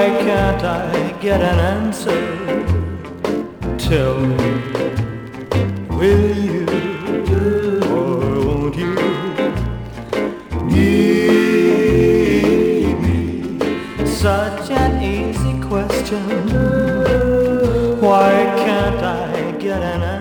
can't I get an answer? Tell me, will you or won't you give me such an easy question? Why can't I get an answer?